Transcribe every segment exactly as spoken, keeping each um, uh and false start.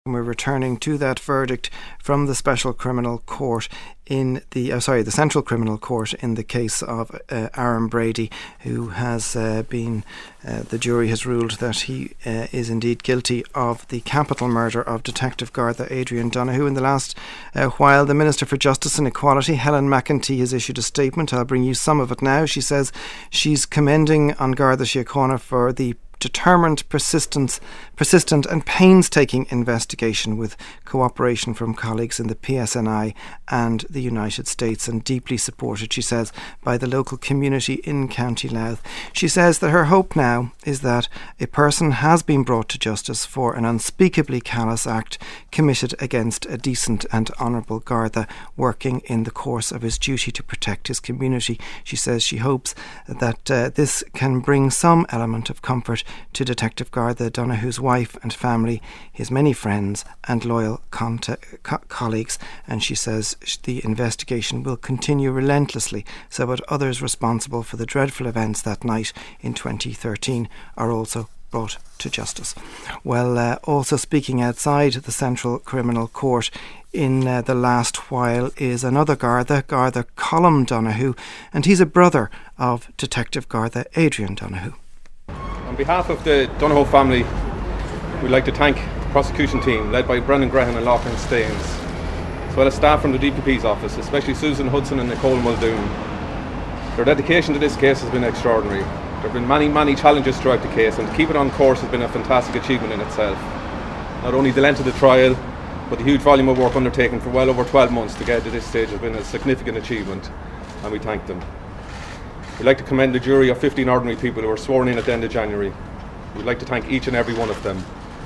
We're returning to that verdict from the Special Criminal Court in the, uh, sorry, the Central Criminal Court in the case of uh, Aaron Brady, who has uh, been, uh, the jury has ruled that he uh, is indeed guilty of the capital murder of Detective Garda Adrian Donoghue. In the last uh, while, the Minister for Justice and Equality, Helen McEntee, has issued a statement. I'll bring you some of it now. She says she's commending An Garda Síochána for the determined, persistence, persistent and painstaking investigation with cooperation from colleagues in the P S N I and the United States, and deeply supported, she says, by the local community in County Louth. She says that her hope now is that a person has been brought to justice for an unspeakably callous act committed against a decent and honourable Garda working in the course of his duty to protect his community. She says she hopes that uh, this can bring some element of comfort to Detective Garda Donoghue's wife and family, his many friends and loyal contact, co- colleagues, and she says the investigation will continue relentlessly so that others responsible for the dreadful events that night in twenty thirteen are also brought to justice. Well, uh, also speaking outside the Central Criminal Court in uh, the last while is another Garda, Garda Colm Donoghue, and he's a brother of Detective Garda Adrian Donoghue. On behalf of the Donoghue family, we'd like to thank the prosecution team led by Brendan Grehan and Lachlan Staines, as well as staff from the D P P's office, especially Susan Hudson and Nicole Muldoon. Their dedication to this case has been extraordinary. There have been many, many challenges throughout the case, and to keep it on course has been a fantastic achievement in itself. Not only the length of the trial, but the huge volume of work undertaken for well over twelve months to get to this stage has been a significant achievement, and we thank them. We'd like to commend the jury of fifteen ordinary people who were sworn in at the end of January. We'd like to thank each and every one of them.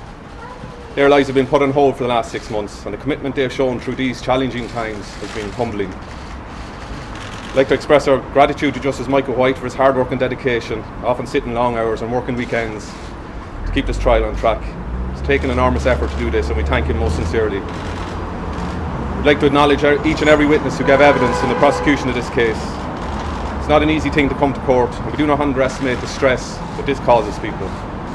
Their lives have been put on hold for the last six months, and the commitment they have shown through these challenging times has been humbling. I'd like to express our gratitude to Justice Michael White for his hard work and dedication, often sitting long hours and working weekends to keep this trial on track. It's taken an enormous effort to do this, and we thank him most sincerely. We'd like to acknowledge each and every witness who gave evidence in the prosecution of this case. It's not an easy thing to come to court, and we do not underestimate the stress that this causes people.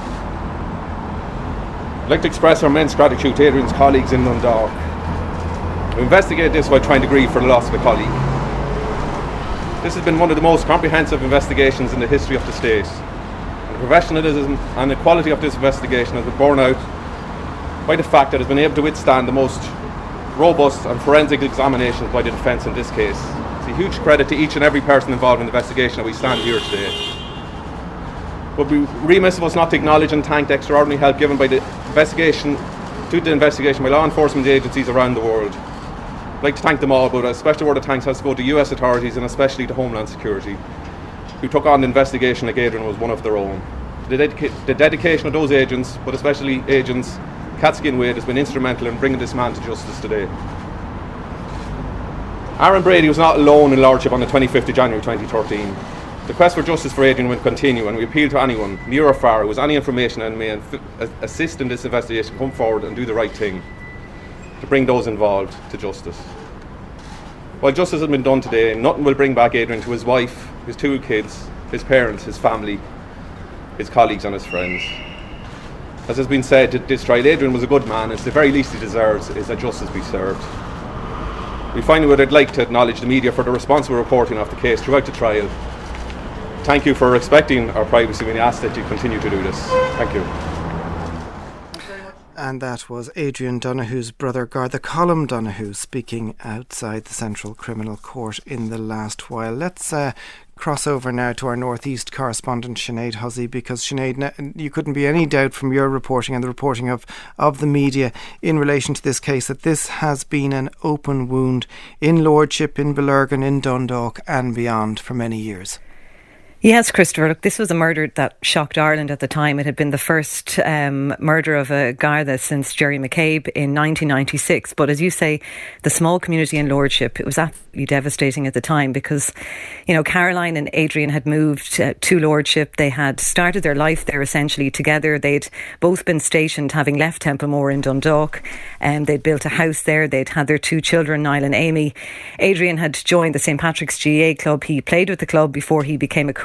I'd like to express our immense gratitude to Adrian's colleagues in Dundalk. We investigated this while trying to grieve for the loss of a colleague. This has been one of the most comprehensive investigations in the history of the state, and the professionalism and the quality of this investigation has been borne out by the fact that it has been able to withstand the most robust and forensic examinations by the defence in this case. It's a huge credit to each and every person involved in the investigation that we stand here today. But we remiss of us not to acknowledge and thank the extraordinary help given by the investigation to the investigation by law enforcement agencies around the world. I'd like to thank them all, but a special word of thanks has to go to U S authorities and especially to Homeland Security, who took on the investigation like Adrian was one of their own. The, dedica- the dedication of those agents, but especially agents Katsky and Wade, has been instrumental in bringing this man to justice today. Aaron Brady was not alone in Lordship on the twenty-fifth of January twenty thirteen. The quest for justice for Adrian will continue, and we appeal to anyone, near or far, who has any information and may inf- assist in this investigation, come forward and do the right thing to bring those involved to justice. While justice has been done today, nothing will bring back Adrian to his wife, his two kids, his parents, his family, his colleagues and his friends. As has been said, at this trial, Adrian was a good man, and it's the very least he deserves is that justice be served. We finally would I'd like to acknowledge the media for the responsible reporting of the case throughout the trial. Thank you for respecting our privacy. We ask that you continue to do this. Thank you. And that was Adrian Donoghue's brother, Garda Colm Donoghue, speaking outside the Central Criminal Court in the last while. Let's uh, cross over now to our Northeast correspondent, Sinead Hussey, because Sinead, you couldn't be any doubt from your reporting and the reporting of, of the media in relation to this case that this has been an open wound in Lordship, in Bellurgan, in Dundalk and beyond for many years. Yes, Christopher, look, this was a murder that shocked Ireland at the time. It had been the first um, murder of a Garda since Jerry McCabe in nineteen ninety-six. But as you say, the small community in Lordship, it was absolutely devastating at the time because, you know, Caroline and Adrian had moved uh, to Lordship. They had started their life there essentially together. They'd both been stationed, having left Templemore in Dundalk, and they'd built a house there. They'd had their two children, Niall and Amy. Adrian had joined the Saint Patrick's G A A club. He played with the club before he became a coach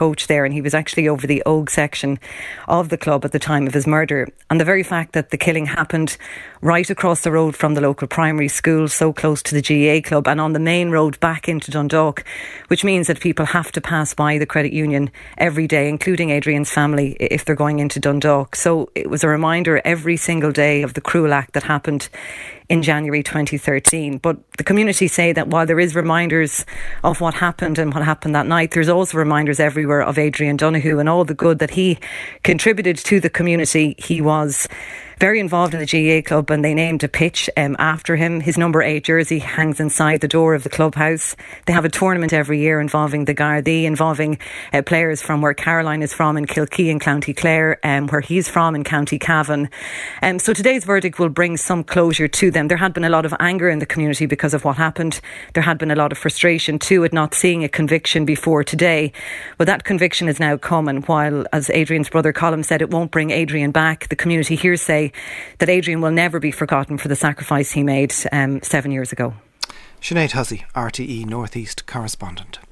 coach there, and he was actually over the Ogue section of the club at the time of his murder. And the very fact that the killing happened right across the road from the local primary school, so close to the G A A club, and on the main road back into Dundalk, which means that people have to pass by the credit union every day, including Adrian's family, if they're going into Dundalk. So it was a reminder every single day of the cruel act that happened in January twenty thirteen. But the community say that while there is reminders of what happened and what happened that night, there's also reminders everywhere of Adrian Donoghue and all the good that he contributed to the community. He was very involved in the G A A club, and they named a pitch um, after him. His number eight jersey hangs inside the door of the clubhouse. They have a tournament every year involving the Gardaí, involving uh, players from where Caroline is from in Kilkee and County Clare, um, where he's from in County Cavan. Um, so today's verdict will bring some closure to them. There had been a lot of anger in the community because of what happened. There had been a lot of frustration too at not seeing a conviction before today. But that conviction is now come, and while, as Adrian's brother Colm said, it won't bring Adrian back, the community here say that Adrian will never be forgotten for the sacrifice he made um, seven years ago. Sinead Hussey, R T E North East correspondent.